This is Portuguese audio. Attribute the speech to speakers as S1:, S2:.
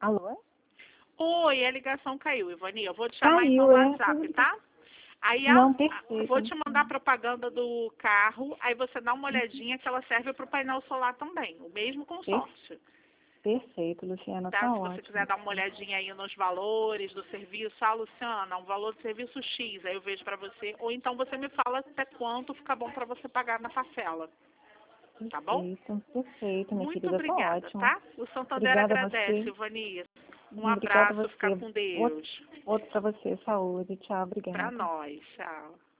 S1: Alô?
S2: Oi, a ligação caiu, Ivani. Eu vou te chamar então
S1: Caiu,
S2: no
S1: é?
S2: WhatsApp, tá? Aí
S1: Não,
S2: vou
S1: perfeito.
S2: te mandar a propaganda do carro, aí você dá uma olhadinha que ela serve para o painel solar também, o mesmo
S1: Per-
S2: consórcio.
S1: Perfeito, Luciana,
S2: Tá?
S1: tá
S2: Se você
S1: ótimo.
S2: quiser dar uma olhadinha aí nos valores do serviço, Luciana, um valor de serviço X, aí eu vejo para você, ou então você me fala até quanto fica bom para você pagar na parcela, tá bom?
S1: Perfeito, perfeito, minha
S2: Muito
S1: querida, tá
S2: obrigada,
S1: ótimo.
S2: tá? O Santander
S1: Obrigada a
S2: agradece,
S1: você.
S2: Ivani. Um
S1: Obrigada a
S2: abraço, ficar
S1: você.
S2: com
S1: Outro,
S2: Deus.
S1: outro para você. Saúde. Tchau,
S2: Para
S1: obrigada.
S2: nós, tchau.